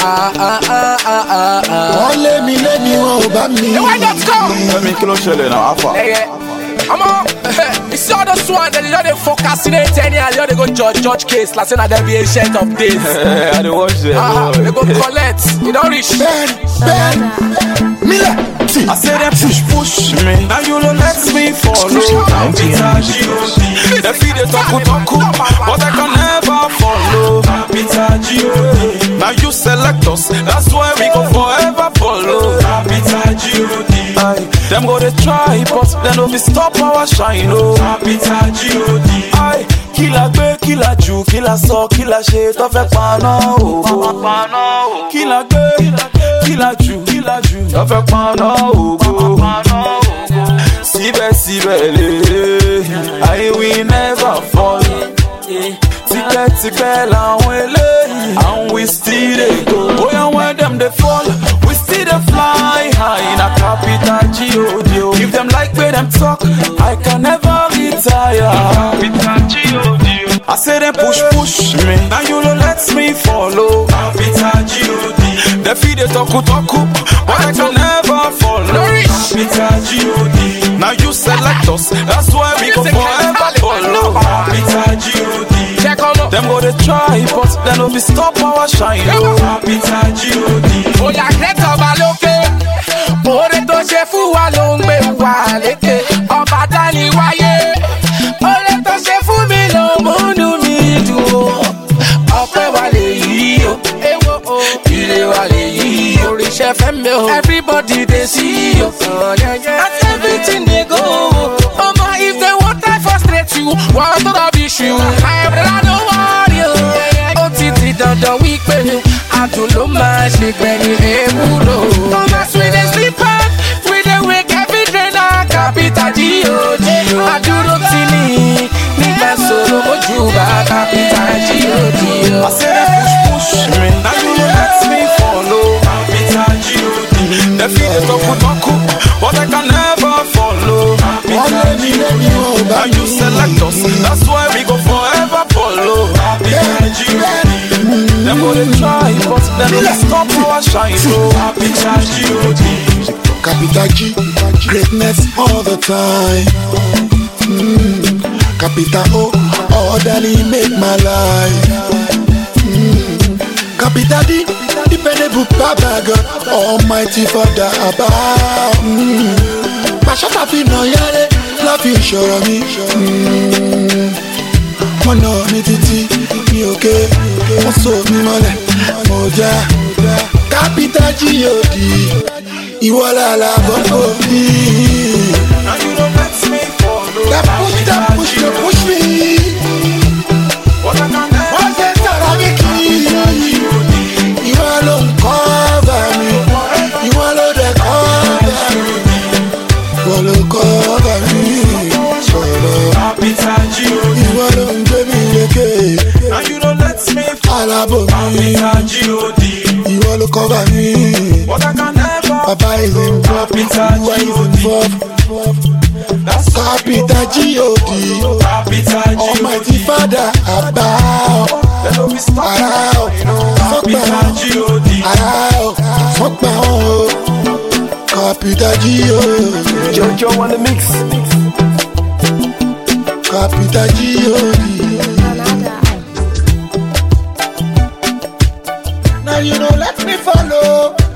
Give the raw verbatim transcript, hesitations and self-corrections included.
Ah ah ah ah ah ah. Wọ́n lé mi lé mi wọn ò bá mi. Why not come? Fẹ́mi kí ló ṣẹlẹ̀ náà afa. I'm on. You see all those one that you know they procrastinate anyhow, you know they go judge judge case like saying that they be ancient of days. I dey watch them. Ah, they go collect. You don't reach. Ben, Ben, Miller. See, I say them push push me. Now you don't let me follow. They feed the talk talk, but I can never follow. Now you select us, that's why we go forever follow. Aye, them go they try, but they no be stop our shine. Oh, aye, killer gbe, killer ju, killer so, killer shit of a pano. Killer gbe, killer ju, killer ju of a pano. Sibe sibe le, I will never fall. Ticket ticket la wele, and we still dey go. Oh yeah, when them they fall, we still dey fly high in a capital G O D. If them like where them talk, I can never retire. Capital G O D. I say them push push me, now you don't let me follow. Capital G O D. They feed the talku talku, but I can never follow. Capital G O D. Now you select us, that's why we go forever follow. Capital G O D. Them go they try, but they no be stop our shine. Capital G O D. Oh yeah, get over loke. Ore to se fu wa lo ngbe wa leke. Ọba dani wáyé. Ore to se fu mi lo munu mi dùn. Ọpẹ́ wa lè yí o. Ewo o. Ire wa lè yí o. Oríṣẹ́ fẹ́ mi o. Everybody they see o. And everything they go. Oh my, if they want to frustrate you, want to be you. I don't want you. Oh titi dandan wípé adùn ló máa ṣe gbẹ̀yìn ewúro. Thomas we dey sleep hard, we dey wake every day na capital G O D. Adúró tí ní nígbà sọ̀rọ̀ ojú bá capital G O D. I say they push push me, now you don't let me follow. Capital G O D. They feed the talku talku, but I can never follow. wọ́n lé mi lé mi wọn ò bá Now mi. you select us, that's why we go forever follow. Capital G O D. Them go they try, but they no be stop our shine. Oh, Capital G O D. Capital G, greatness all the time. Mm. Capital O, all that he make my life. Mm. Capital D, dependable Baba God, Almighty Father above. Mm. Pàṣẹ fi nà yálé, la fi ṣọ̀rọ̀ mi. Wọ́n nà mí títí, mi ò ké, wọ́n so mi mọ́lẹ̀, mo já. Capital G O D. Ìwọ làlà gbọ́dọ̀ mi. Now you don't let me follow. That push, that push, that push me. What I can never Wọ́n ṣe tọrọ mi kì í. Ìwọ ló ń cover mi. Ìwọ ló dẹ̀ cover mi. Ìwọ ló cover mi. Sọ̀rọ̀. Capital G O D. Ìwọ ló ń gbé mi lékè. Now you don't let me follow. Alábò mi. Capital G O D. Ìwọ ló cover mi. What I can never. Baba is involved. Who is involved? That's Capital G O D. Capital G O D. Almighty Father above. They don't be stop. Arao, Capital G O D. arao, fuck my own. Capital G O D. Jojo on the mix. Capital G O D. Now you know let me follow.